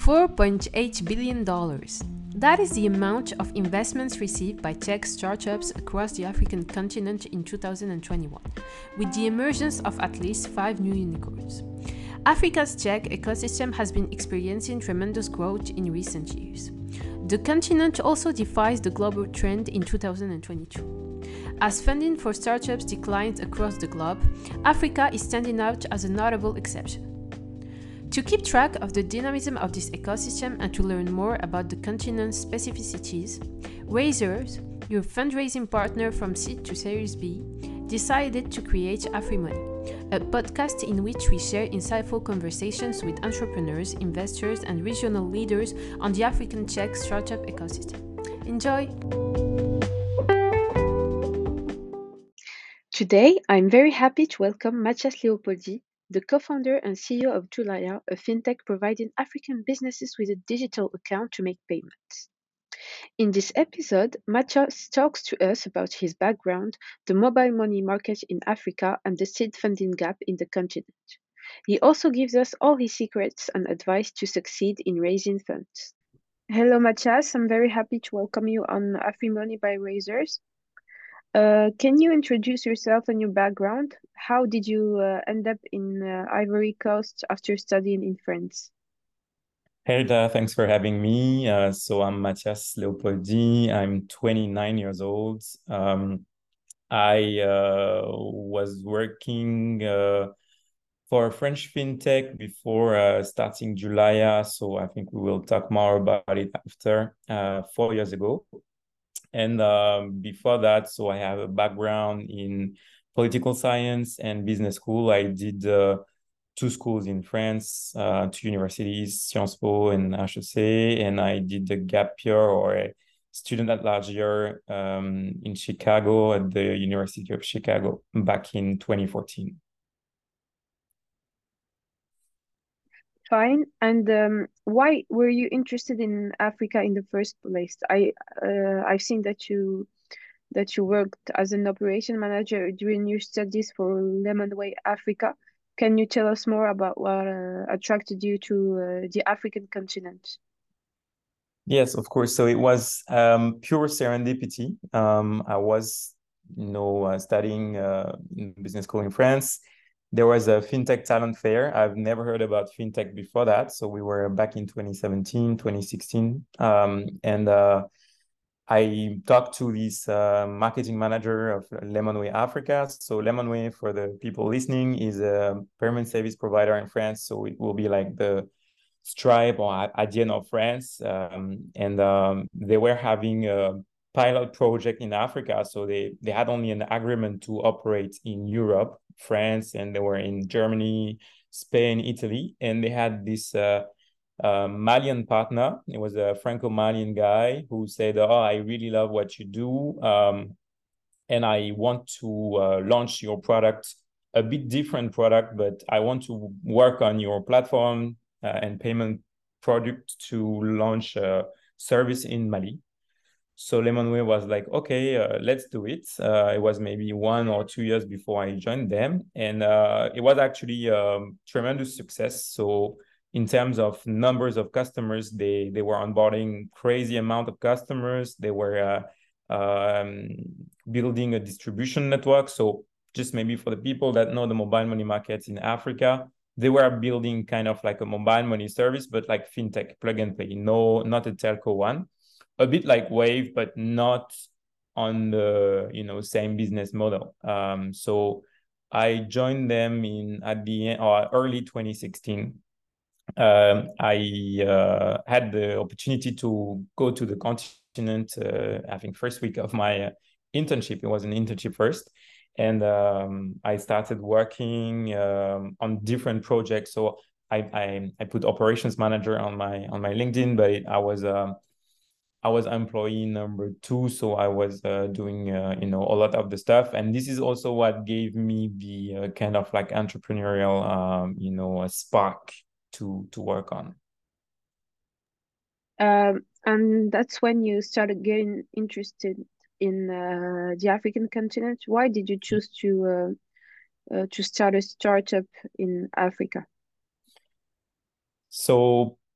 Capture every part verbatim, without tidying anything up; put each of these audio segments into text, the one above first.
four point eight billion dollars. That is the amount of investments received by tech startups across the African continent in two thousand twenty-one, with the emergence of at least five new unicorns. Africa's tech ecosystem has been experiencing tremendous growth in recent years. The continent also defies the global trend in two thousand twenty-two. As funding for startups declines across the globe, Africa is standing out as a notable exception. To keep track of the dynamism of this ecosystem and to learn more about the continent's specificities, Raisers, your fundraising partner from seed to Series B, decided to create AfriMoney, a podcast in which we share insightful conversations with entrepreneurs, investors, and regional leaders on the African tech startup ecosystem. Enjoy! Today, I'm very happy to welcome Mathias Leopoldi, the co-founder and C E O of Julaya, a fintech providing African businesses with a digital account to make payments. In this episode, Mathias talks to us about his background, the mobile money market in Africa, and the seed funding gap in the continent. He also gives us all his secrets and advice to succeed in raising funds. Hello, Mathias. I'm very happy to welcome you on AfriMoney by Raisers. Uh, can you introduce yourself and your background? How did you uh, end up in uh, Ivory Coast after studying in France? Hey there, thanks for having me. Uh, so I'm Mathias Leopoldi. I'm twenty-nine years old. Um, I uh, was working uh, for a French fintech before uh, starting Julaya. So I think we will talk more about it after, uh, four years ago. And um, before that, so I have a background in political science and business school. I did uh, two schools in France, uh, two universities, Sciences Po and H E C, and I did the gap year or a student at large year um, in Chicago at the University of Chicago back in twenty fourteen. Fine. And um, why were you interested in Africa in the first place? I uh, I've seen that you that you worked as an operation manager during your studies for Lemonway Africa. Can you tell us more about what uh, attracted you to uh, the African continent? Yes, of course. So it was um, pure serendipity. Um, I was, you know, uh, studying uh, in business school in France. There was a fintech talent fair. I've never heard about fintech before that. So we were back in twenty seventeen, twenty sixteen. Um, and uh, I talked to this uh, marketing manager of Lemonway Africa. So Lemonway, for the people listening, is a payment service provider in France. So it will be like the Stripe or Adyen of France. Um, and um, they were having a pilot project in Africa. So they, they had only an agreement to operate in Europe, France, and they were in Germany, Spain, Italy. And they had this uh, uh, Malian partner. It was a Franco-Malian guy who said, oh, I really love what you do. Um, and I want to uh, launch your product, a bit different product, but I want to work on your platform uh, and payment product to launch a service in Mali. So Lemonway was like, okay, uh, let's do it. Uh, it was maybe one or two years before I joined them. And uh, it was actually a tremendous success. So in terms of numbers of customers, they, they were onboarding crazy amount of customers. They were uh, um, building a distribution network. So just maybe for the people that know the mobile money markets in Africa, they were building kind of like a mobile money service, but like fintech, plug and play, no, not a telco one. A bit like Wave, but not on the, you know, same business model. Um, so I joined them in at the end or early twenty sixteen. Um, I uh, had the opportunity to go to the continent. Uh, I think first week of my uh, internship. It was an internship first, and um, I started working um, on different projects. So I, I I put operations manager on my on my LinkedIn, but it, I was um, I was employee number two, so I was uh, doing uh, you know a lot of the stuff, and this is also what gave me the uh, kind of like entrepreneurial um, you know a spark to to work on. Um, and that's when you started getting interested in uh, the African continent. Why did you choose to uh, uh, to start a startup in Africa? So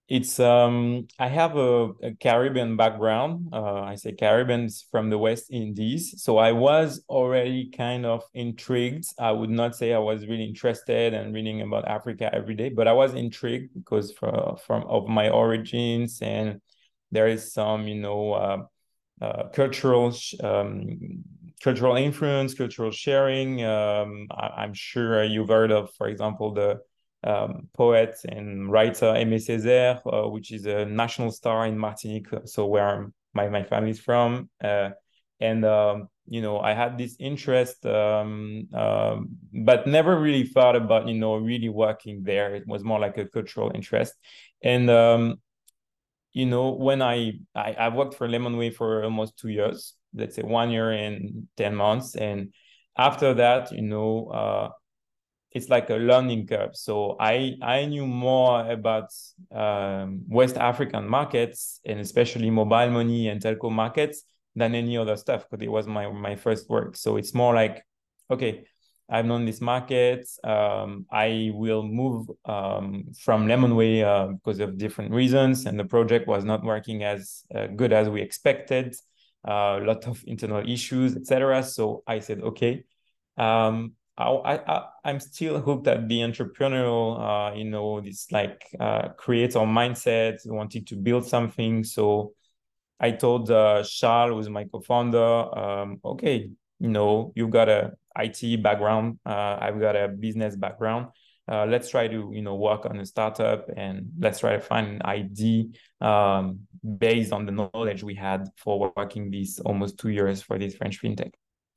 It's um I have a, a Caribbean background. Uh, I say Caribbeans from the West Indies. So I was already kind of intrigued. I would not say I was really interested and reading about Africa every day, but I was intrigued because from from of my origins, and there is some, you know, uh, uh, cultural um, cultural influence, cultural sharing. Um, I, I'm sure you've heard of, for example, the um, poet and writer Aimé Césaire, uh, which is a national star in Martinique, so where my, my family's from. Uh, and, um, you know, I had this interest, um, um, but never really thought about, you know, really working there. It was more like a cultural interest. And, um, you know, when I, I, I worked for Lemonway for almost two years, let's say one year and ten months. And after that, you know, uh, it's like a learning curve. So I I knew more about um, West African markets, and especially mobile money and telco markets, than any other stuff, because it was my my first work. So it's more like, okay, I've known this market. Um, I will move um, from Lemonway uh, because of different reasons, and the project was not working as uh, good as we expected. Uh, a lot of internal issues, et cetera. So I said, okay. Um, I, I, I'm still hooked at the entrepreneurial, uh, you know, this like uh, creator mindset, wanting to build something. So I told uh, Charles, who's my co-founder, um, okay, you know, you've got a I T background, uh, I've got a business background. Uh, let's try to, you know, work on a startup, and let's try to find an I D um, based on the knowledge we had for working these almost two years for this French fintech.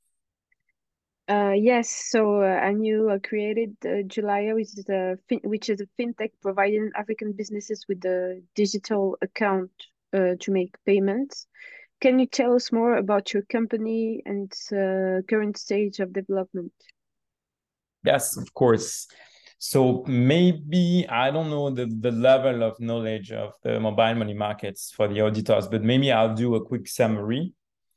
Uh, yes, so uh, and you uh, created uh, Julia, which is a fin- which is a fintech providing African businesses with a digital account uh, to make payments. Can you tell us more about your company and its uh, current stage of development? Yes, of course. So maybe I don't know the, the level of knowledge of the mobile money markets for the auditors, but maybe I'll do a quick summary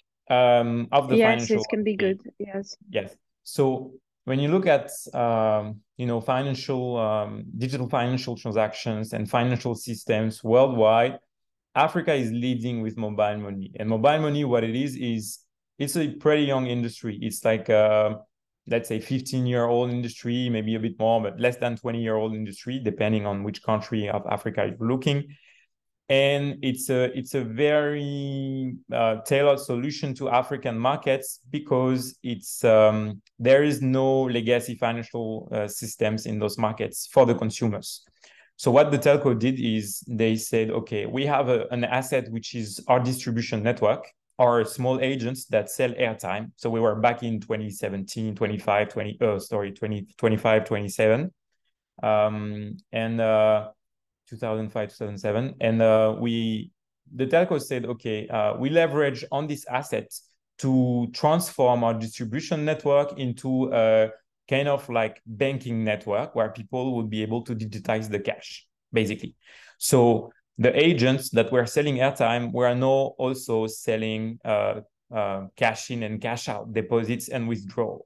um, of the Yes, financial it can be landscape. good. Yes. Yes. So when you look at um, you know, financial um, digital financial transactions and financial systems worldwide, Africa is leading with mobile money. And mobile money, what it is, is it's a pretty young industry. It's like, uh, let's say, fifteen year old industry, maybe a bit more, but less than twenty year old industry, depending on which country of Africa you're looking. And it's a it's a very uh, tailored solution to African markets, because it's um, there is no legacy financial uh, systems in those markets for the consumers. So what the telco did is they said, okay, we have a, an asset which is our distribution network, our small agents that sell airtime. So we were back in twenty seventeen, twenty-five, twenty, oh, sorry, twenty, twenty-five, twenty-seven. Um, and uh, two thousand five, two thousand seven. And uh, we, the telco said, okay, uh, we leverage on this asset to transform our distribution network into a kind of like banking network where people would be able to digitize the cash, basically. So the agents that were selling airtime were now also selling uh, uh, cash in and cash out deposits and withdrawal.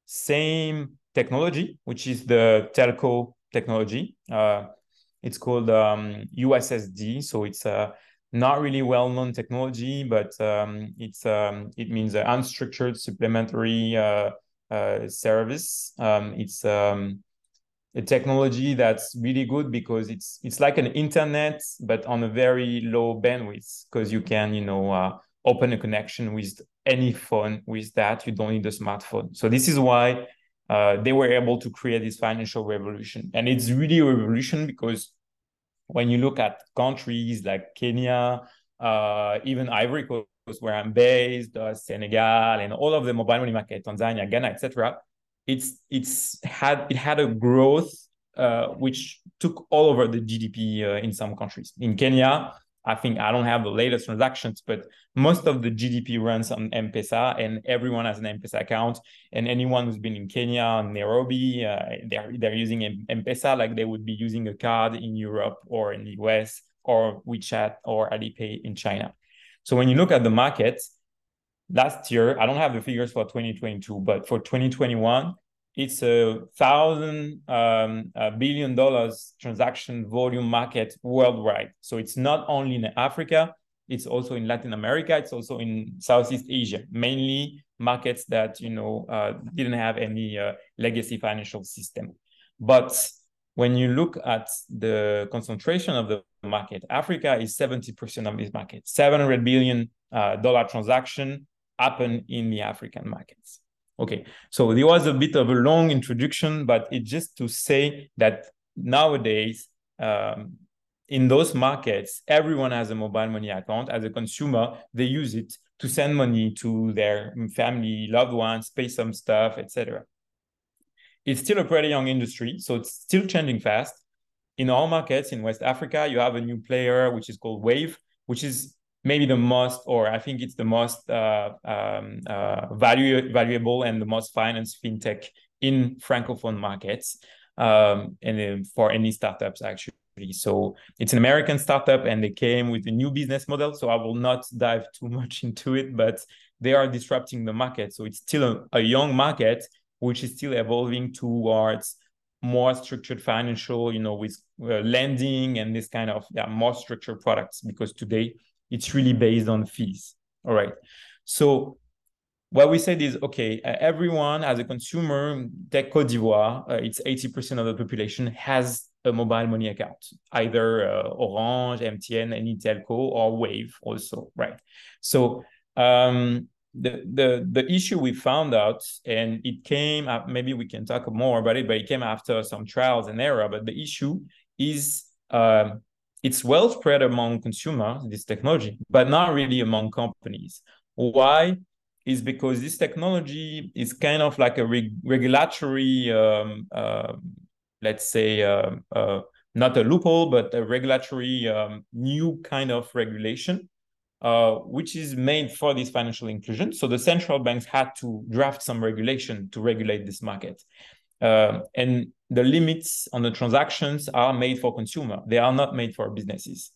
Same technology, which is the telco technology. Uh, it's called um, U S S D. So it's a not really well-known technology, but um, it's um, it means an unstructured supplementary uh, uh, service. Um, it's um, a technology that's really good because it's it's like an internet, but on a very low bandwidth, because you can, you know, uh, open a connection with any phone with that. You don't need a smartphone. So this is why uh, they were able to create this financial revolution. And it's really a revolution because when you look at countries like Kenya, uh, even Ivory Coast, where I'm based, uh, Senegal, and all of the mobile money market, Tanzania, Ghana, et cetera, it's it's had it had a growth uh, which took all over the G D P uh, in some countries. In Kenya, I think I don't have the latest transactions, but most of the G D P runs on M-Pesa, and everyone has an M-Pesa account. And anyone who's been in Kenya, Nairobi, uh, they're, they're using M-Pesa like they would be using a card in Europe or in the U S or WeChat or Alipay in China. So when you look at the market, last year, I don't have the figures for twenty twenty-two, but for twenty twenty-one, it's a thousand um, uh, billion dollars transaction volume market worldwide. So it's not only in Africa, it's also in Latin America, it's also in Southeast Asia, mainly markets that, you know, uh, didn't have any uh, legacy financial system. But when you look at the concentration of the market, Africa is seventy percent of this market. seven hundred billion dollars uh, transaction happen in the African markets. Okay, so there was a bit of a long introduction, but it's just to say that nowadays, um, in those markets, everyone has a mobile money account. As a consumer, they use it to send money to their family, loved ones, pay some stuff, et cetera. It's still a pretty young industry, so it's still changing fast. In all markets in West Africa, you have a new player, which is called Wave, which is maybe the most, or I think it's the most uh, um, uh, value, valuable and the most financed fintech in Francophone markets, um, and for any startups, actually. So it's an American startup, and they came with a new business model. So I will not dive too much into it, but they are disrupting the market. So it's still a, a young market, which is still evolving towards more structured financial, you know, with uh, lending and this kind of yeah, more structured products, because today it's really based on fees. All right. So what we said is, okay, uh, everyone as a consumer, take Côte d'Ivoire, uh, it's eighty percent of the population has a mobile money account, either uh, Orange, M T N, any telco, or Wave also, right? So um, the, the, the issue we found out, and it came up, maybe we can talk more about it, but it came after some trials and error, but the issue is uh, it's well spread among consumers, this technology, but not really among companies. Why? Is because this technology is kind of like a reg regulatory, um, uh, let's say, uh, uh, not a loophole, but a regulatory um, new kind of regulation, uh, which is made for this financial inclusion. So the central banks had to draft some regulation to regulate this market. Uh, and the limits on the transactions are made for consumer. They are not made for businesses.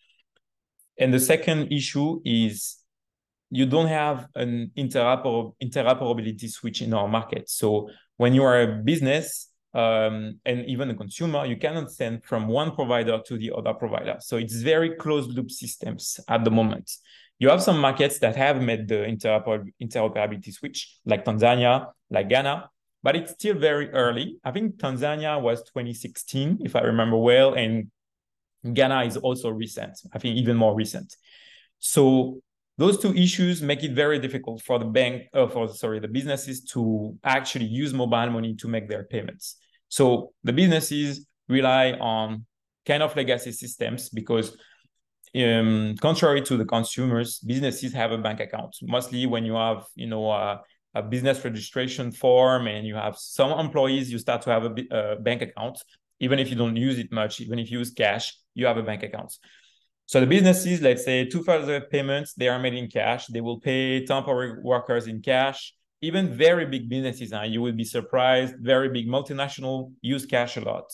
And the second issue is you don't have an interoper interoperability switch in our market. So when you are a business um, and even a consumer, you cannot send from one provider to the other provider. So it's very closed loop systems at the moment. You have some markets that have made the interoper interoperability switch, like Tanzania, like Ghana, but it's still very early. I think Tanzania was twenty sixteen, if I remember well, and Ghana is also recent, I think even more recent. So those two issues make it very difficult for the bank, uh, for sorry, the businesses to actually use mobile money to make their payments. So the businesses rely on kind of legacy systems because, um, contrary to the consumers, businesses have a bank account. Mostly when you have, you know, a, a business registration form and you have some employees, you start to have a, a bank account. Even if you don't use it much, even if you use cash, you have a bank account. So the businesses, let's say two-thirds of payments, they are made in cash. They will pay temporary workers in cash. Even very big businesses, huh, you will be surprised, very big multinational use cash a lot.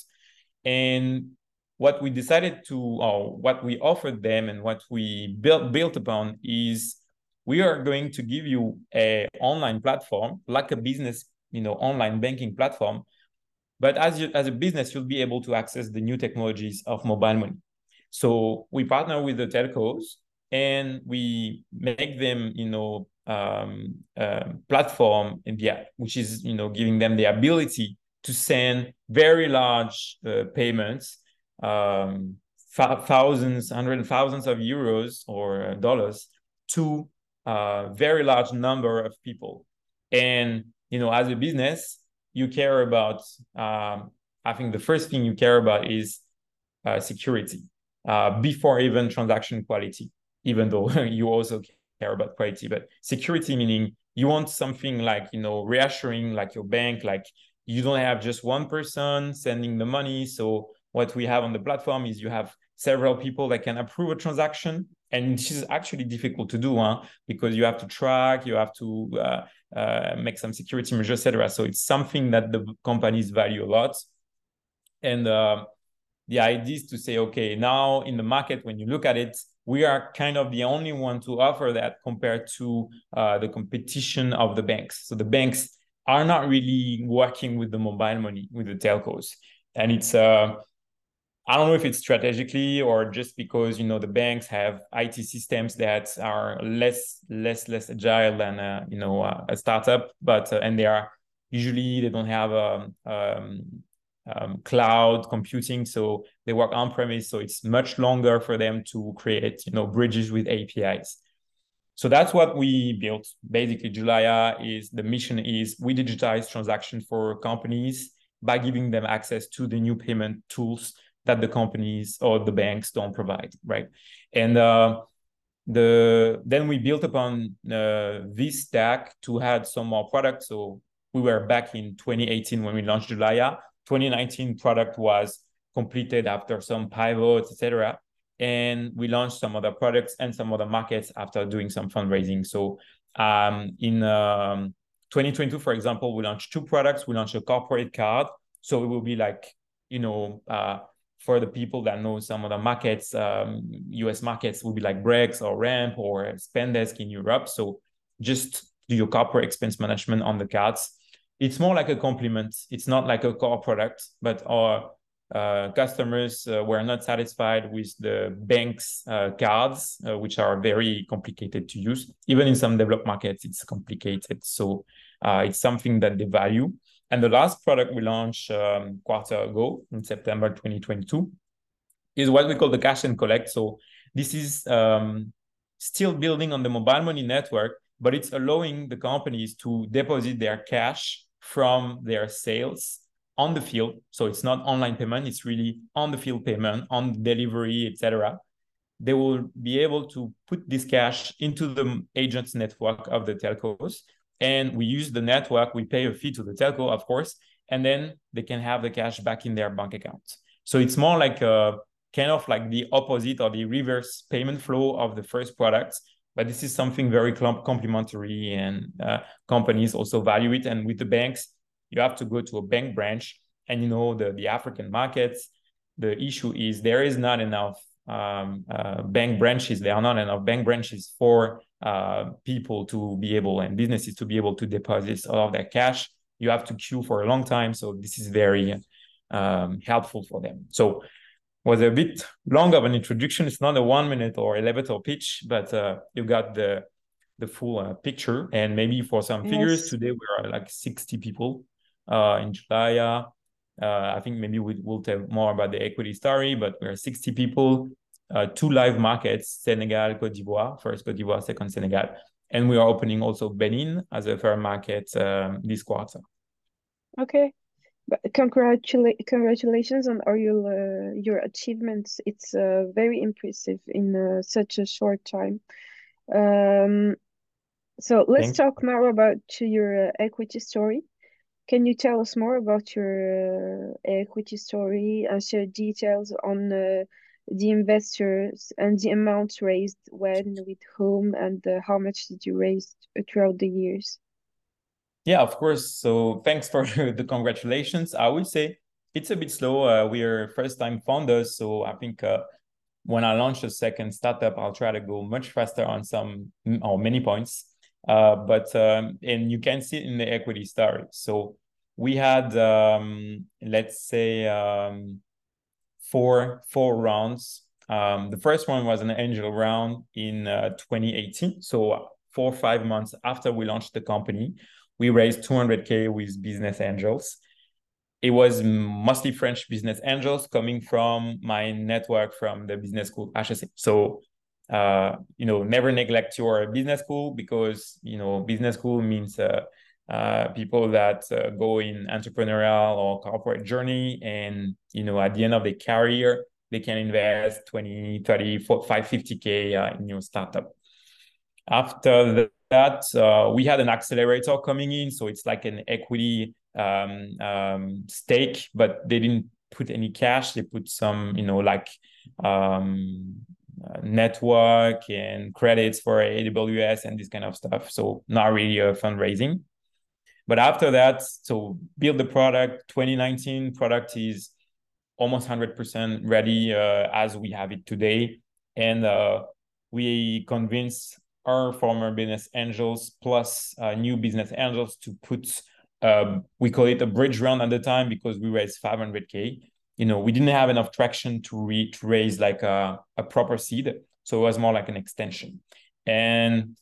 And what we decided to, or what we offered them and what we built, built upon is we are going to give you an online platform, like a business, you know, online banking platform. But as, you, as a business, you'll be able to access the new technologies of mobile money. So we partner with the telcos and we make them, you know, um, uh, platform in the app, which is, you know, giving them the ability to send very large uh, payments, um, thousands, hundreds, thousands of euros or dollars to a very large number of people. And, you know, as a business, you care about, um, I think the first thing you care about is uh, security. Uh, before even transaction quality, even though you also care about quality. But security meaning you want something like, you know, reassuring, like your bank, like you don't have just one person sending the money. So what we have on the platform is you have several people that can approve a transaction. And this is actually difficult to do, huh? Because you have to track, you have to uh, uh, make some security measures, et cetera. So it's something that the companies value a lot. And uh, the idea is to say, okay, now in the market, when you look at it, we are kind of the only one to offer that compared to uh, the competition of the banks. So the banks, are not really working with the mobile money, with the telcos. And it's, uh, I don't know if it's strategically or just because, you know, the banks have I T systems that are less, less, less agile than, uh, you know, uh, a startup, but, uh, and they are usually, they don't have um, um, um, cloud computing, so they work on premise. So it's much longer for them to create, you know, bridges with A P Is. So that's what we built. Basically, Julaya is, the mission is we digitize transactions for companies by giving them access to the new payment tools that the companies or the banks don't provide, right? And uh, the then we built upon uh, this stack to add some more products. So we were back in twenty eighteen when we launched Julaya. twenty nineteen product was completed after some pivots, et cetera. And we launched some other products and some other markets after doing some fundraising. So um, in um, twenty twenty-two, for example, we launched two products. We launched a corporate card. So it will be like, you know, uh, for the people that know some of the markets, um, U S markets will be like Brex or Ramp or Spendesk in Europe. So just do your corporate expense management on the cards. It's more like a complement. It's not like a core product, but our uh, customers uh, were not satisfied with the bank's uh, cards, uh, which are very complicated to use. Even in some developed markets, it's complicated. So uh, it's something that they value. And the last product we launched um, quarter ago in September twenty twenty-two is what we call the cash and collect. So this is um, still building on the mobile money network, but it's allowing the companies to deposit their cash from their sales on the field. So it's not online payment, it's really on the field payment, on delivery, et cetera. They will be able to put this cash into the agents network of the telcos. And we use the network, we pay a fee to the telco, of course, and then they can have the cash back in their bank account. So it's more like a kind of like the opposite or the reverse payment flow of the first products. But this is something very complementary, and uh, companies also value it. And with the banks, you have to go to a bank branch. And, you know, the, the African markets, the issue is there is not enough um, uh, bank branches. There are not enough bank branches for uh, people to be able, and businesses to be able to deposit all of their cash. You have to queue for a long time. So this is very um, helpful for them. So was a bit long of an introduction. It's not a one minute or elevator pitch, but uh, you got the the full uh, picture. And maybe for some figures, yes. Today we are like sixty people uh, in Julaya. Uh, I think maybe we, we'll tell more about the equity story, but we're sixty people, uh, two live markets, Senegal, Côte d'Ivoire, first Côte d'Ivoire, second Senegal. And we are opening also Benin as a fair market um, this quarter. Okay. But congratula congratulations on all your uh, your achievements. It's uh, very impressive in uh, such a short time. Um, so let's Thanks. talk more about your uh, equity story. Can you tell us more about your uh, equity story and share details on uh, the investors and the amounts raised, when, with whom, and uh, how much did you raise throughout the years? Yeah, of course. So thanks for the congratulations. I would say it's a bit slow. Uh, we are first-time founders, so I think uh, when I launch a second startup, I'll try to go much faster on some or many points. Uh, but um, and you can see it in the equity story. So we had, um, let's say, um, four four rounds. Um, the first one was an angel round in uh, twenty eighteen. So four or five months after we launched the company, we raised two hundred K with business angels. It was mostly French business angels coming from my network from the business school H S C. So, uh, you know, never neglect your business school, because, you know, business school means uh, uh, people that uh, go in entrepreneurial or corporate journey. And, you know, at the end of their career, they can invest twenty, thirty, forty-five, fifty K uh, in your startup. After that, uh, we had an accelerator coming in. So it's like an equity um, um, stake, but they didn't put any cash. They put some, you know, like um, uh, network and credits for A W S and this kind of stuff. So not really a fundraising. But after that, so build the product. twenty nineteen product is almost one hundred percent ready uh, as we have it today. And uh, we convinced our former business angels plus uh, new business angels to put um, we call it a bridge round at the time because we raised five hundred K. You know, we didn't have enough traction to, re- to raise like a, a proper seed. So it was more like an extension. And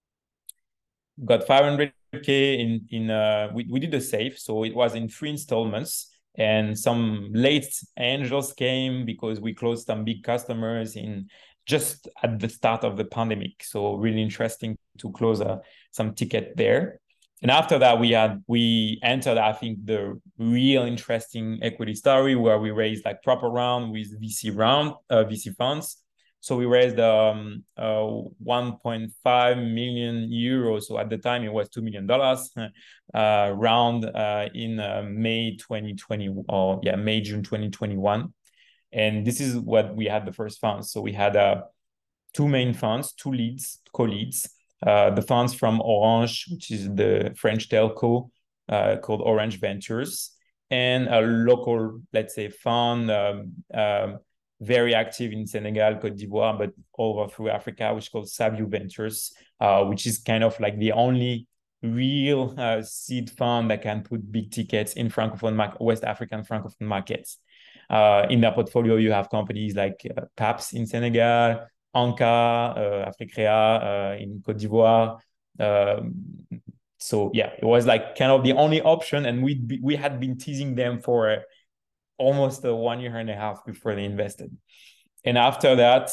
got five hundred K in, in uh, we, we did a safe. So it was in three installments. And some late angels came because we closed some big customers in just at the start of the pandemic. So really interesting to close uh, some ticket there. And after that, we had we entered, I think, the real interesting equity story where we raised like proper round with V C round, uh, V C funds. So we raised um, uh, one point five million euros. So at the time, it was two million dollars uh, round uh, in uh, May twenty twenty, or yeah, May, June twenty twenty-one. And this is what we had the first funds. So we had uh, two main funds, two leads, co-leads. Uh, the funds from Orange, which is the French telco uh, called Orange Ventures, and a local, let's say, fund um, um, very active in Senegal, Cote d'Ivoire, but all over through Africa, which is called Savio Ventures, uh, which is kind of like the only real uh, seed fund that can put big tickets in Francophone, mar- West African Francophone markets. Uh, in their portfolio, you have companies like uh, PAPS in Senegal, Anka, uh, Africrea uh, in Cote d'Ivoire. Um, so yeah, it was like kind of the only option, and we we had been teasing them for uh, almost a one year and a half before they invested. And after that,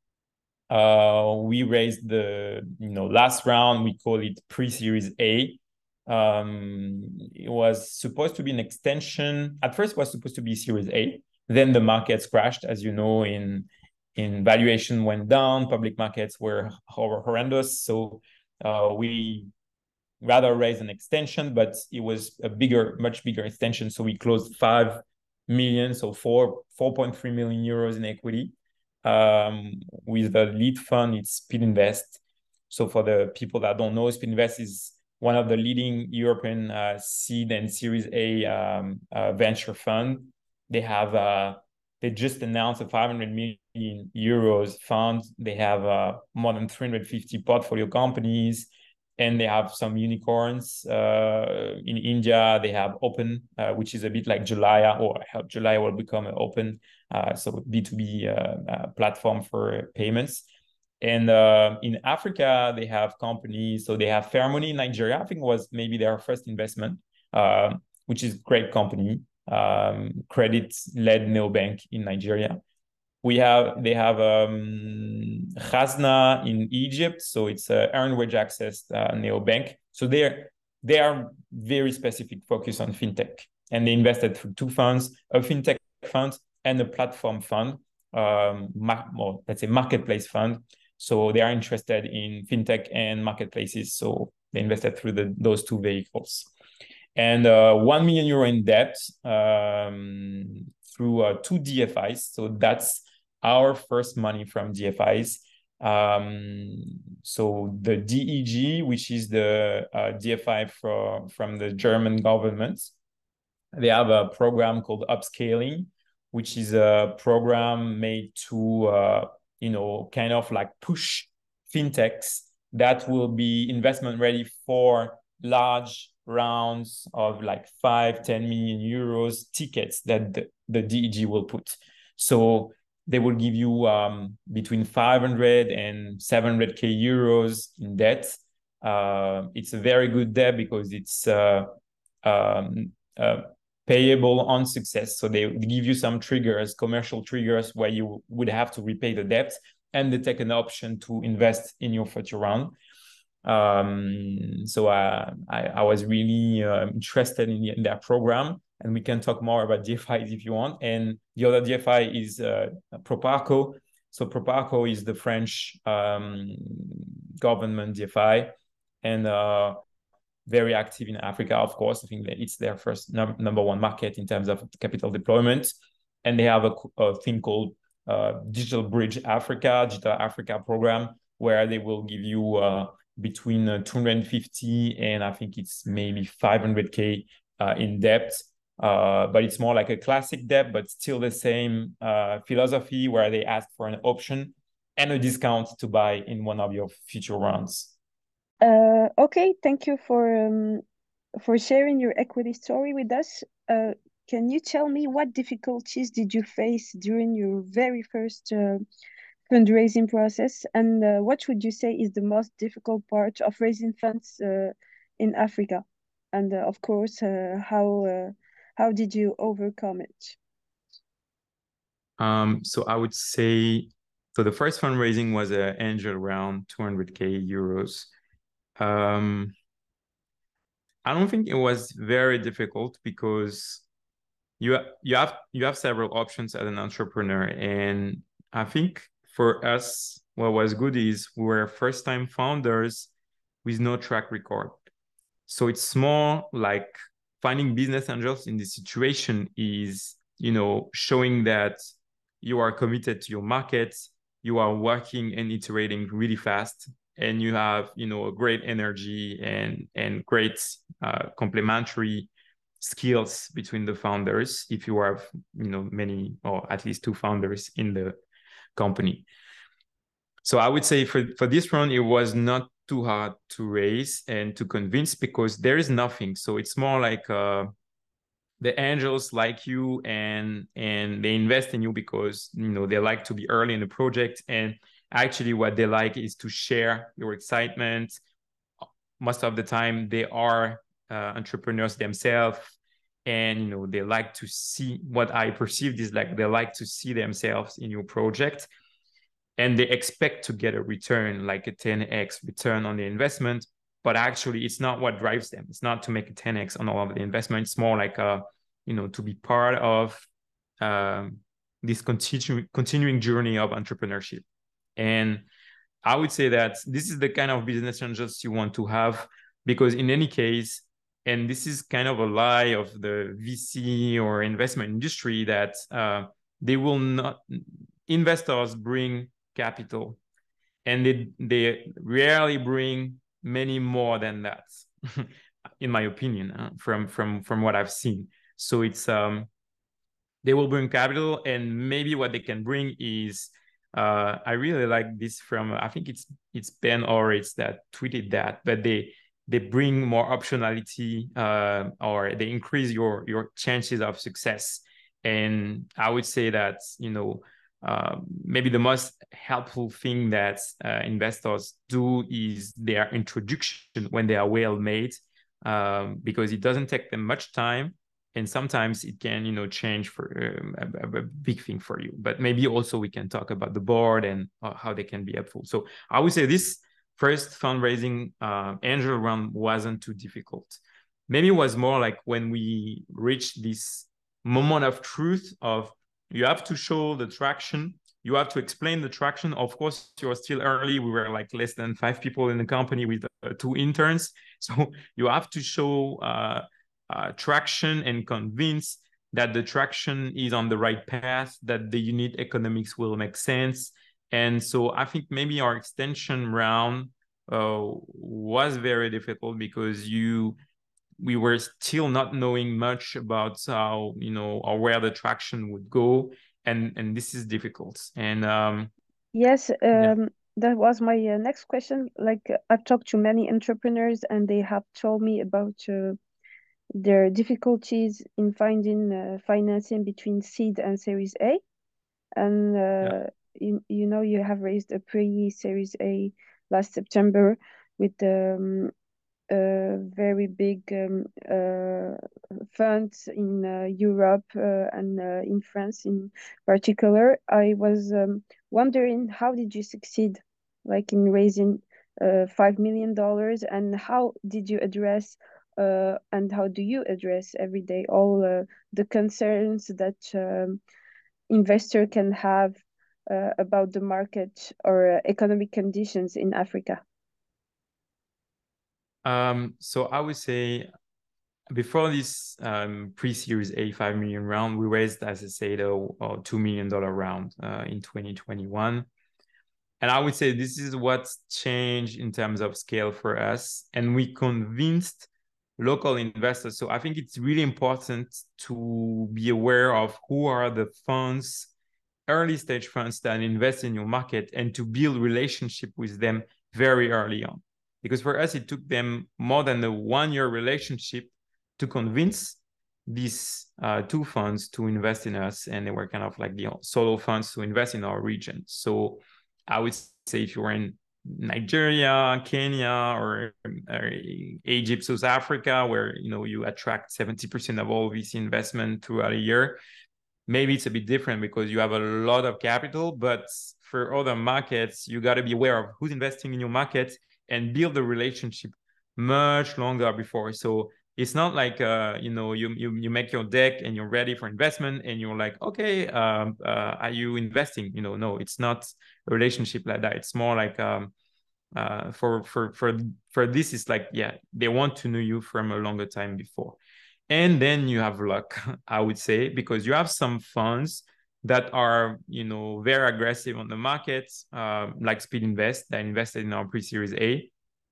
uh, we raised the you know last round. We call it pre-series A. Um, it was supposed to be an extension. At first, it was supposed to be Series A. Then the markets crashed, as you know, in in valuation went down. Public markets were horrendous. So uh, we rather raised an extension, but it was a bigger, much bigger extension. So we closed five million, so four four point three million euros in equity. Um, with the lead fund, it's Speedinvest. So for the people that don't know, Speedinvest is one of the leading European uh, seed and Series A um, uh, venture fund. They have uh, they just announced a five hundred million euros fund. They have uh, more than three hundred fifty portfolio companies, and they have some unicorns uh, in India. They have Open, uh, which is a bit like Julia, or help Julia will become an Open, uh, so B two B uh, uh, platform for payments. And uh, in Africa, they have companies. So they have Fairmoney in Nigeria. I think was maybe their first investment, uh, which is great company, um, credit-led neobank in Nigeria. We have they have um, Khazna in Egypt, so it's a earned wage access uh, neobank. So they're they are very specific focus on fintech, and they invested through two funds: a fintech fund and a platform fund, um, mar- or let's say marketplace fund. So they are interested in fintech and marketplaces. So they invested through the, those two vehicles. And uh, one million euro in debt um, through uh, two D F Is. So that's our first money from D F Is. Um, so the D E G, which is the uh, D F I for, from the German government, they have a program called Upscaling, which is a program made to, uh, you know, kind of like push fintechs that will be investment ready for large rounds of like five, ten million euros tickets that the, the D E G will put. So they will give you um, between five hundred and seven hundred K euros in debt. Uh, it's a very good debt because it's uh, um, uh, payable on success. So they give you some triggers, commercial triggers, where you would have to repay the debt, and they take an option to invest in your future round. Um, so uh, I, I was really uh, interested in, in that program, and we can talk more about D F Is if you want. And the other D F I is uh, Proparco. So Proparco is the French um, government D F I, and uh, very active in Africa, of course. I think that it's their first num- number one market in terms of capital deployment. And they have a, a thing called uh, Digital Bridge Africa, Digital Africa program, where they will give you uh, between uh, two hundred fifty and I think it's maybe five hundred K uh, in debt. Uh, but it's more like a classic debt, but still the same uh, philosophy, where they ask for an option and a discount to buy in one of your future rounds. Uh, okay, thank you for um, for sharing your equity story with us. Uh, can you tell me what difficulties did you face during your very first uh, fundraising process, and uh, what would you say is the most difficult part of raising funds uh, in Africa? And uh, of course, uh, how uh, how did you overcome it? Um, so I would say, so the first fundraising was an angel round, two hundred K euros. Um, I don't think it was very difficult because you you have you have several options as an entrepreneur, and I think for us, what was good is we were first time founders with no track record. So it's more like finding business angels in this situation is, you know, showing that you are committed to your market, you are working and iterating really fast, and you have, you know, a great energy and and great uh, complementary skills between the founders. If you have, you know, many or at least two founders in the company. So I would say for, for this round, it was not too hard to raise and to convince because there is nothing. So it's more like uh, the angels like you and and they invest in you because, you know, they like to be early in the project. And actually what they like is to share your excitement. Most of the time they are uh, entrepreneurs themselves. And, you know, they like to see, what I perceived is like they like to see themselves in your project. And they expect to get a return, like a ten X return on the investment. But actually, it's not what drives them. It's not to make a ten X on all of the investment. It's more like, a, you know, to be part of um, this continu- continuing journey of entrepreneurship. And I would say that this is the kind of business angels you want to have, because in any case, and this is kind of a lie of the V C or investment industry, that uh, they will not, investors bring capital, and they they rarely bring many more than that, in my opinion, uh, from from from what I've seen. So it's um they will bring capital, and maybe what they can bring is uh I really like this from, I think it's it's Ben Horowitz that tweeted that, but they they bring more optionality, uh, or they increase your your chances of success. And I would say that, you know, uh, maybe the most helpful thing that uh, investors do is their introduction when they are well made, um, because it doesn't take them much time, and sometimes it can, you know, change for um, a, a big thing for you. But maybe also we can talk about the board and uh, how they can be helpful. So I would say this first fundraising uh, angel round wasn't too difficult. Maybe it was more like when we reached this moment of truth of, you have to show the traction, you have to explain the traction. Of course, you're still early. We were like less than five people in the company with uh, two interns. So you have to show uh, uh, traction and convince that the traction is on the right path, that the unit economics will make sense. And so I think maybe our extension round uh, was very difficult because you we were still not knowing much about how, you know, or where the traction would go, and and this is difficult. And um, Yes, yeah, um, that was my uh, next question. Like, uh, I've talked to many entrepreneurs, and they have told me about uh, their difficulties in finding uh, financing between seed and Series A. And yeah. uh, you, you know, you have raised a pre-Series A last September with um, a very big um, uh, funds in uh, Europe uh, and uh, in France in particular. I was um, wondering, how did you succeed, like in raising uh, five million dollars, and how did you address uh, and how do you address every day all uh, the concerns that um, investor can have uh, about the market or uh, economic conditions in Africa? Um, so I would say before this um, pre-Series A five million round, we raised, as I said, a, a two million dollar round uh, in twenty twenty-one. And I would say this is what's changed in terms of scale for us. And we convinced local investors. So I think it's really important to be aware of who are the funds, early stage funds that invest in your market, and to build relationship with them very early on. because for us, it took them more than a one-year relationship to convince these uh, two funds to invest in us, and they were kind of like the solo funds to invest in our region. So I would say if you were in Nigeria, Kenya, or, or Egypt, South Africa, where you know you attract seventy percent of all V C investment throughout a year, maybe it's a bit different because you have a lot of capital. But for other markets, you got to be aware of who's investing in your market and build the relationship much longer before. So it's not like uh, you know you, you you make your deck and you're ready for investment and you're like, okay, um, uh, are you investing? You know, no, it's not a relationship like that. It's more like um, uh, for for for for this, it's like, yeah, they want to know you from a longer time before. And then you have luck, I would say, because you have some funds that are, you know, very aggressive on the market, uh, like Speed Invest, that invested in our pre-series A.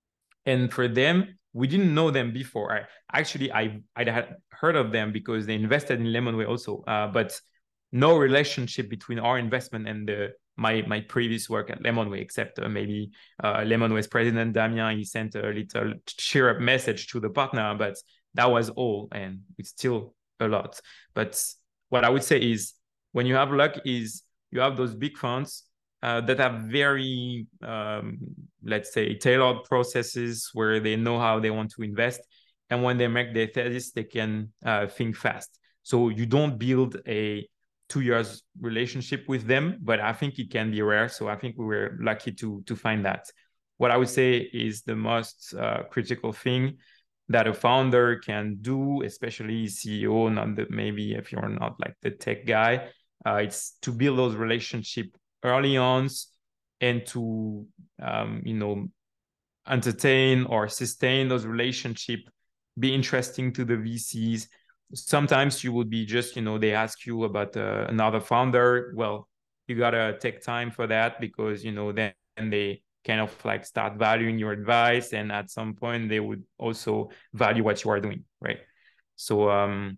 And for them, we didn't know them before. I, actually, I, I had heard of them because they invested in Lemonway also, uh, but no relationship between our investment and the, my my previous work at Lemonway, except uh, maybe uh, Lemonway's president, Damien, he sent a little cheer up message to the partner, but that was all, and it's still a lot. But what I would say is when you have luck is you have those big funds uh, that have very, um, let's say, tailored processes where they know how they want to invest. And when they make their thesis, they can uh, think fast. So you don't build a two years relationship with them, but I think it can be rare. So I think we were lucky to, to find that. What I would say is the most uh, critical thing that a founder can do, especially C E O, not that maybe if you're not like the tech guy, uh, it's to build those relationships early on and to, um, you know, entertain or sustain those relationships, be interesting to the V Cs. Sometimes you would be just, you know, they ask you about uh, another founder. Well, you got to take time for that because, you know, then they kind of like start valuing your advice, and at some point they would also value what you are doing, right? So um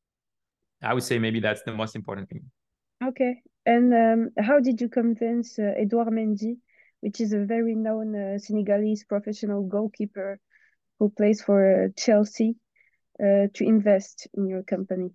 I would say maybe that's the most important thing. Okay. And um, how did you convince uh, Edouard Mendy, which is a very known uh, Senegalese professional goalkeeper who plays for uh, Chelsea, uh, to invest in your company?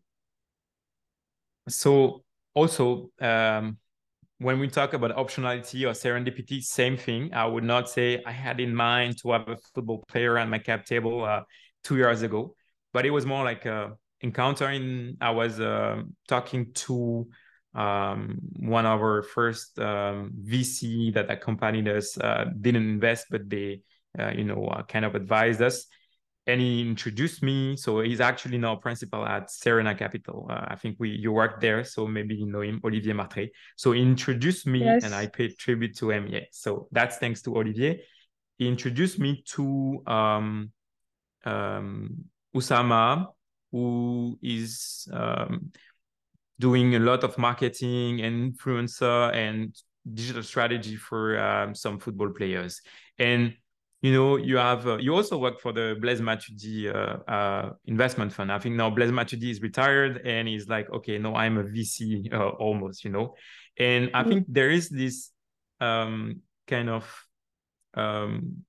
So also um when we talk about optionality or serendipity, same thing. I would not say I had in mind to have a football player on my cap table uh, two years ago, but it was more like a encountering. I was uh, talking to um, one of our first um, V C that accompanied us, uh, didn't invest, but they, uh, you know, uh, kind of advised us. And he introduced me. So he's actually now principal at Serena Capital. Uh, I think we you work there, so maybe you know him, Olivier Martrey. So he introduced me, Yes. and I paid tribute to him. Yeah, so that's thanks to Olivier. He introduced me to um, um, Usama, who is um, doing a lot of marketing and influencer and digital strategy for um, some football players. And you know, you have uh, you also work for the Blaise Matuidi uh, uh, investment fund. I think now Blaise Matuidi is retired and he's like, okay, no, I'm a V C uh, almost, you know. And I mm. think there is this um, kind of um,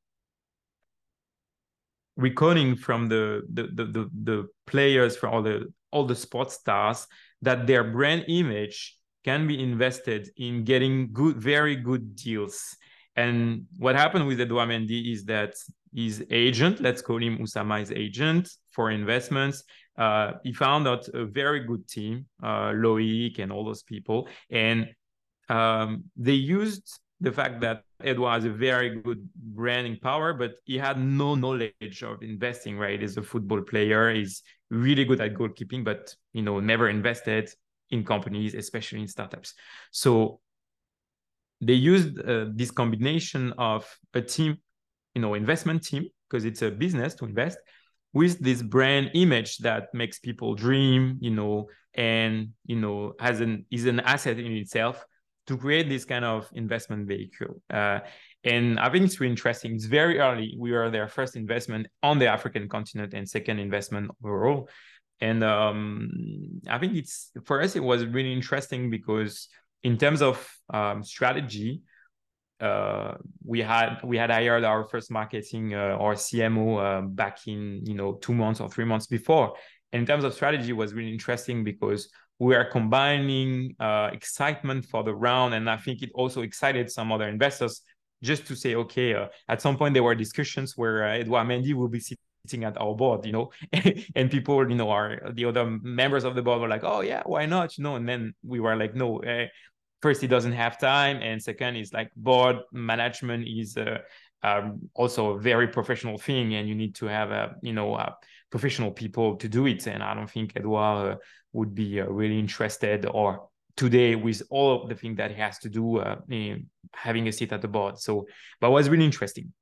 reckoning from the the, the the the players, from all the all the sports stars, that their brand image can be invested in getting good, very good deals. And what happened with Edouard Mendy is that his agent, let's call him Usama's agent for investments, uh, he found out a very good team, uh, Loic and all those people. And um, they used the fact that Edouard has a very good branding power, but he had no knowledge of investing, right? He's a football player. He's really good at goalkeeping, but, you know, never invested in companies, especially in startups. So they used uh, this combination of a team, you know, investment team, because it's a business to invest, with this brand image that makes people dream, you know, and, you know, has an is an asset in itself to create this kind of investment vehicle. Uh, and I think it's really interesting. It's very early. We are their first investment on the African continent and second investment overall. And um, I think it's, for us, it was really interesting because in terms of um, strategy, uh, we had we had hired our first marketing uh, or C M O uh, back in you know two months or three months before. And in terms of strategy, it was really interesting because we are combining uh, excitement for the round, and I think it also excited some other investors just to say, okay, uh, at some point there were discussions where uh, Edouard Mendy will be sitting at our board, you know, and people, you know, are the other members of the board were like, oh yeah, why not, you know, and then we were like, no. Uh, First, he doesn't have time, and second, is like board management is uh, um, also a very professional thing, and you need to have a you know uh, professional people to do it. And I don't think Edouard uh, would be uh, really interested, or today with all of the things that he has to do, uh, in having a seat at the board. So, but it was really interesting.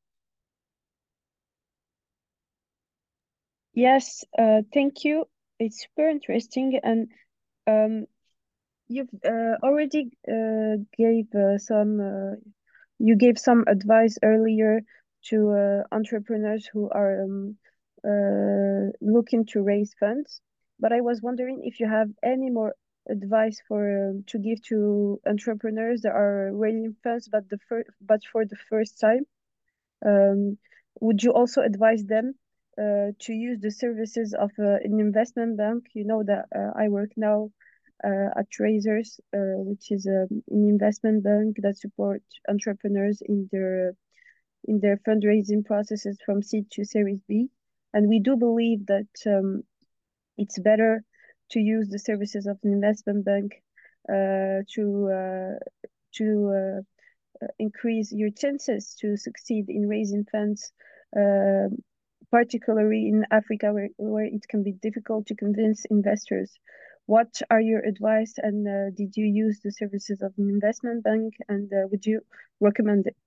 Yes, uh, thank you. It's super interesting, and um, you've uh, already uh, gave uh, some uh, you gave some advice earlier to uh, entrepreneurs who are um, uh, looking to raise funds. But I was wondering if you have any more advice for um, to give to entrepreneurs that are raising funds, but the first but for the first time. Um, would you also advise them uh, to use the services of uh, an investment bank? You know that uh, I work now uh, at Tracers, uh, which is um, an investment bank that support entrepreneurs in their in their fundraising processes from seed to Series B. And we do believe that um, it's better to use the services of an investment bank uh, to uh, to uh, increase your chances to succeed in raising funds, uh, particularly in Africa, where, where it can be difficult to convince investors. What are your advice, and uh, did you use the services of an investment bank, and uh, would you recommend it?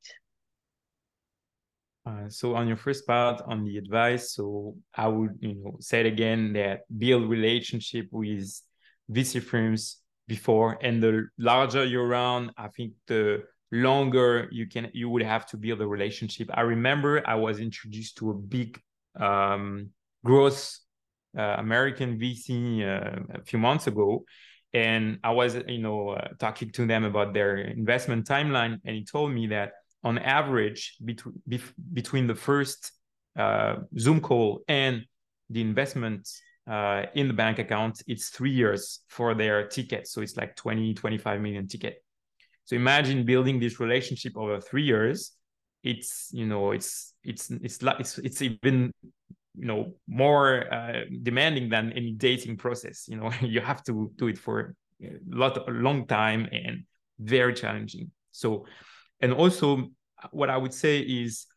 Uh, so on your first part on the advice, so I would you know say it again that build relationship with V C firms before, and the larger you're around, I think the longer you can you would have to build a relationship. I remember I was introduced to a big um, growth uh, American V C uh, a few months ago, and I was you know uh, talking to them about their investment timeline, and he told me that on average, between between the first uh, Zoom call and the investment uh, in the bank account, it's three years for their ticket. So it's like twenty, twenty-five million ticket. So imagine building this relationship over three years. It's you know it's it's it's like it's it's even you know more uh, demanding than any dating process. You know you have to do it for a lot a long time and very challenging. So. And also, what I would say is,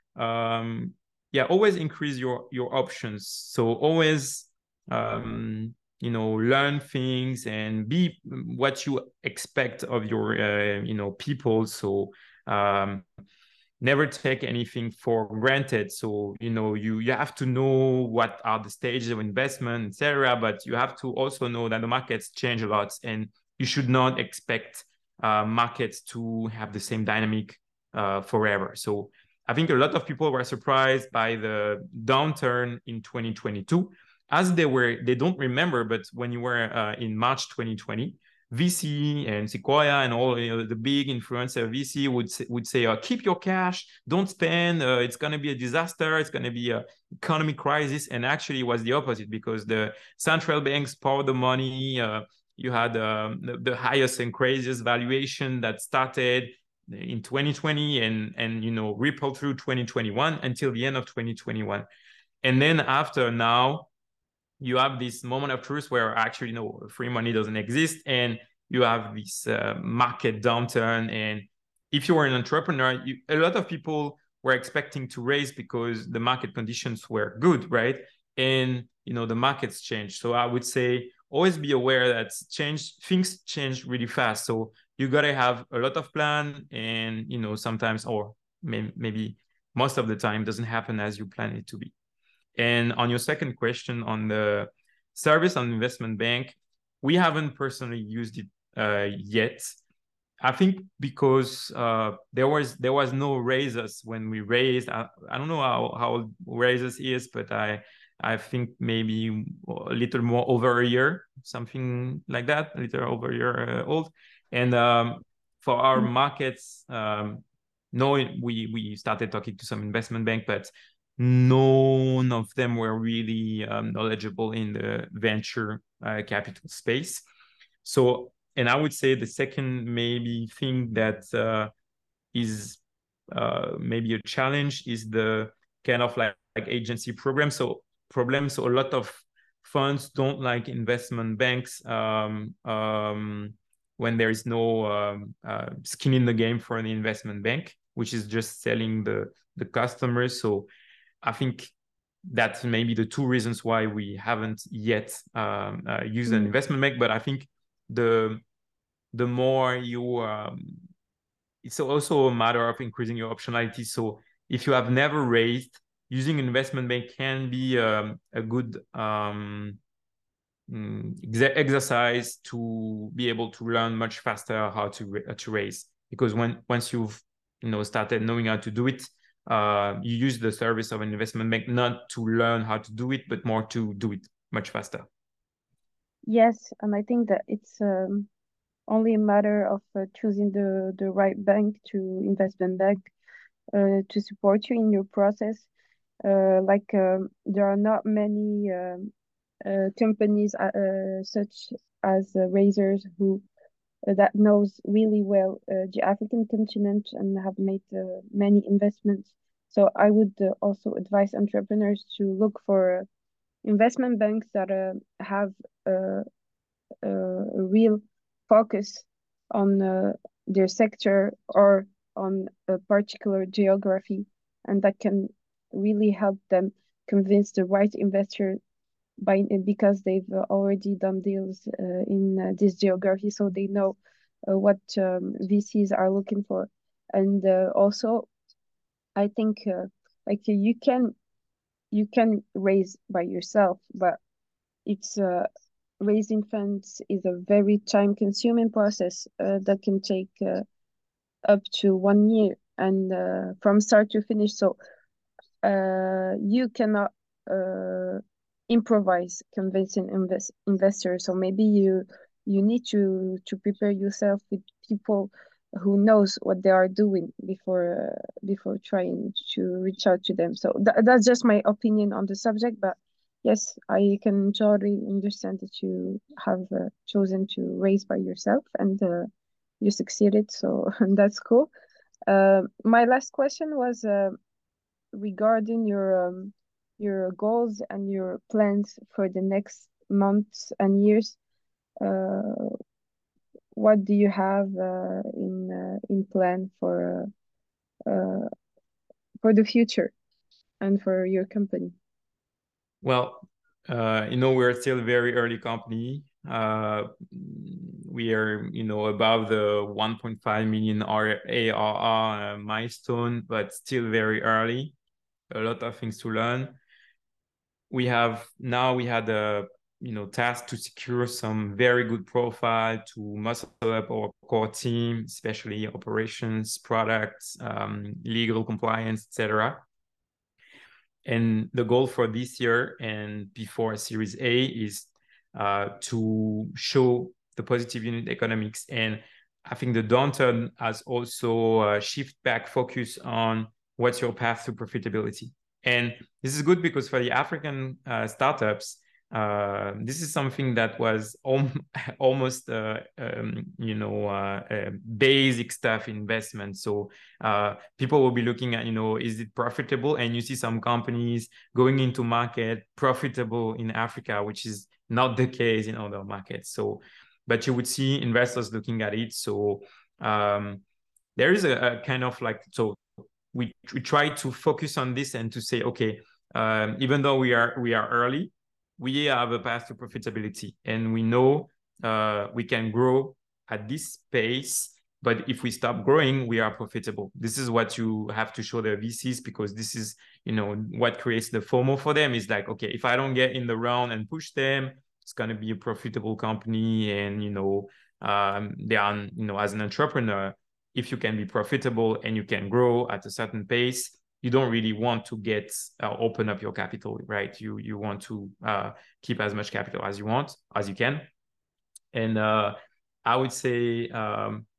um, yeah, always increase your your options. So always, um, you know, learn things and be what you expect of your, uh, you know, people. So um, never take anything for granted. So you know, you you have to know what are the stages of investment, et cetera. But you have to also know that the markets change a lot, and you should not expect Uh, markets to have the same dynamic uh, forever. So I think a lot of people were surprised by the downturn in twenty twenty-two, as they were, they don't remember, but when you were uh, in March twenty twenty, V C and Sequoia and all you know, the big influencer V C would say, would say, uh, keep your cash, don't spend, uh, it's going to be a disaster, it's going to be an economic crisis. And actually it was the opposite, because the central banks poured the money, uh, you had um, the, the highest and craziest valuation that started in twenty twenty and, and you know, rippled through twenty twenty-one until the end of twenty twenty-one. And then after now, you have this moment of truth where actually, you know, free money doesn't exist, and you have this uh, market downturn. And if you were an entrepreneur, you, a lot of people were expecting to raise because the market conditions were good, right? And, you know, the markets changed. So I would say, always be aware that change things change really fast. So you gotta have a lot of plan, and you know sometimes, or may, maybe most of the time, doesn't happen as you plan it to be. And on your second question on the service on investment bank, we haven't personally used it uh, yet. I think because uh, there was there was no raises when we raised. I, I don't know how how raises is, but I. I think maybe a little more over a year, something like that, a little over a year uh, old. And um, for our markets, um, no, we we started talking to some investment bank, but none of them were really um, knowledgeable in the venture uh, capital space. So, and I would say the second maybe thing that uh, is uh, maybe a challenge is the kind of like, like agency program. So problem. So a lot of funds don't like investment banks um, um, when there is no um, uh, skin in the game for an investment bank, which is just selling the the customers. So I think that's maybe the two reasons why we haven't yet um, uh, used mm. an investment bank. But I think the the more you um, it's also a matter of increasing your optionality. So if you have never raised, using an investment bank can be um, a good um, ex exercise to be able to learn much faster how to to raise. Because when once you've you know started knowing how to do it, uh, you use the service of an investment bank not to learn how to do it, but more to do it much faster. Yes, and I think that it's um, only a matter of uh, choosing the the right bank to investment bank uh, to support you in your process. Uh, like um, there are not many um, uh, companies uh, uh, such as uh, Razors who uh, that knows really well uh, the African continent and have made uh, many investments. So I would uh, also advise entrepreneurs to look for uh, investment banks that uh, have uh, uh, a real focus on uh, their sector or on a particular geography, and that can really help them convince the right investor by because they've already done deals uh, in uh, this geography, so they know uh, what um, V Cs are looking for. And uh, also, I think uh, like you can you can raise by yourself, but it's uh, raising funds is a very time consuming process uh, that can take uh, up to one year and uh, from start to finish. So uh, you cannot uh, improvise convincing invest investors. So maybe you you need to to prepare yourself with people who knows what they are doing before uh, before trying to reach out to them. So th that's just my opinion on the subject, but yes, I can totally understand that you have uh, chosen to raise by yourself and uh, you succeeded. So that's cool. Uh, my last question was uh, regarding your um, your goals and your plans for the next months and years. Uh, what do you have uh, in uh, in plan for uh, for the future and for your company? Well, uh, you know, we're still a very early company. Uh, we are, you know, above the one point five million A R R uh, milestone, but still very early. A lot of things to learn. We have now we had a you know task to secure some very good profile to muscle up our core team, especially operations, products, um, legal compliance, et cetera. And the goal for this year and before Series A is uh, to show the positive unit economics. And I think the downturn has also uh, shift back focus on what's your path to profitability. And this is good because for the African uh, startups, uh, this is something that was al almost, uh, um, you know, uh, uh, basic stuff investment. So uh, people will be looking at, you know, is it profitable? And you see some companies going into market profitable in Africa, which is not the case in other markets. So, but you would see investors looking at it. So um, there is a, a kind of like, so we, we try to focus on this and to say, okay, um, even though we are we are early, we have a path to profitability, and we know uh, we can grow at this pace. But if we stop growing, we are profitable. This is what you have to show the V Cs, because this is, you know, what creates the FOMO for them. Is like, okay, if I don't get in the round and push them, it's going to be a profitable company. And, you know, um, they are, you know, as an entrepreneur, if you can be profitable and you can grow at a certain pace, you don't really want to get uh, open up your capital, right? You you want to uh, keep as much capital as you want, as you can. And uh, I would say um,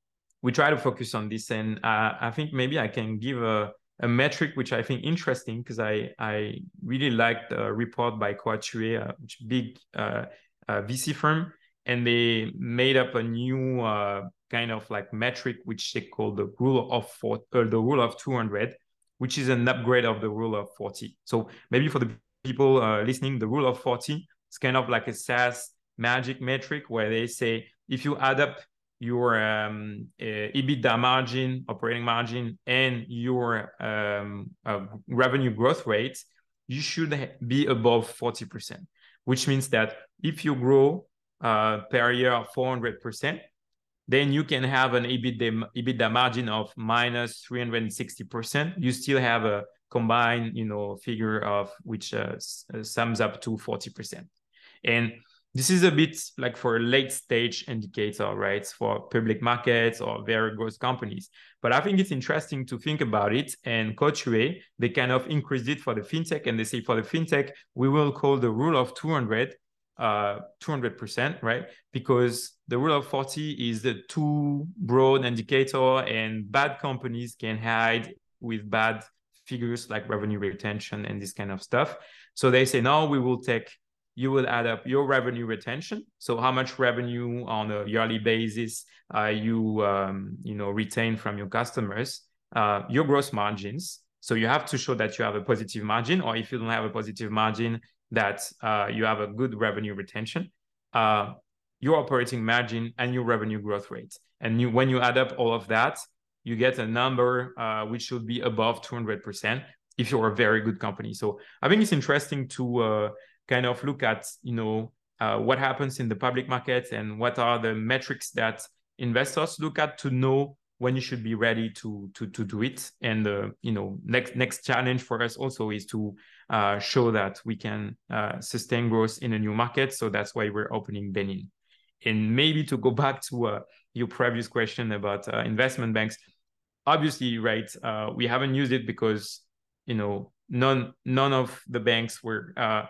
we try to focus on this. And uh, I think maybe I can give a, a metric which I think interesting, because I, I really liked the report by Coatue, a big uh, uh, V C firm, and they made up a new uh, kind of like metric which they call the rule of four, uh, the rule of two hundred, which is an upgrade of the rule of forty. So maybe for the people uh, listening, the rule of forty is kind of like a SaaS magic metric where they say if you add up your um, uh, EBITDA margin, operating margin, and your um, uh, revenue growth rate, you should be above forty percent, which means that if you grow uh, per year four hundred percent, then you can have an EBITDA, EBITDA margin of minus three hundred sixty percent. You still have a combined, you know, figure of which uh, sums up to forty percent. And this is a bit like for a late stage indicator, right? For public markets or very growth companies. But I think it's interesting to think about it. And Coatue, they kind of increased it for the fintech, and they say for the fintech, we will call the rule of two hundred, uh, two hundred percent, right? Because the rule of forty is the too broad indicator, and bad companies can hide with bad figures like revenue retention and this kind of stuff. So they say, no, we will take you will add up your revenue retention. So how much revenue on a yearly basis uh, you um, you know retain from your customers, uh, your gross margins. So you have to show that you have a positive margin, or if you don't have a positive margin, that uh, you have a good revenue retention, uh, your operating margin, and your revenue growth rate. And you, when you add up all of that, you get a number uh, which should be above two hundred percent if you're a very good company. So I think it's interesting to uh, kind of look at, you know, uh, what happens in the public markets and what are the metrics that investors look at to know when you should be ready to to to do it. And uh, you know, next next challenge for us also is to uh, show that we can uh, sustain growth in a new market. So that's why we're opening Benin. And maybe to go back to uh, your previous question about uh, investment banks, obviously, right, uh, we haven't used it because, you know, none none of the banks were uh,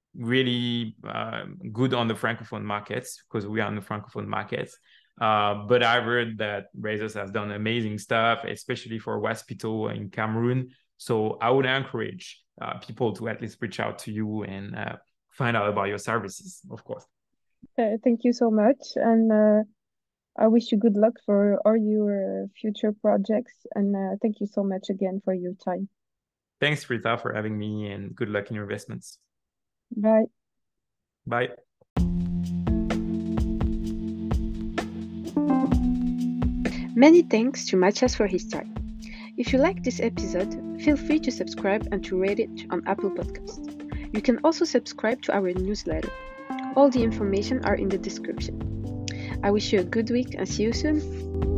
really uh, good on the Francophone markets, because we are in the Francophone markets. Uh, but I've heard that Razors has done amazing stuff, especially for Waspito in Cameroon. So I would encourage uh, people to at least reach out to you and uh, find out about your services, of course. Uh, thank you so much. And uh, I wish you good luck for all your future projects. And uh, thank you so much again for your time. Thanks, Rita, for having me, and good luck in your investments. Bye. Bye. Many thanks to Matthias for his time. If you like this episode, feel free to subscribe and to rate it on Apple Podcasts. You can also subscribe to our newsletter. All the information are in the description. I wish you a good week and see you soon.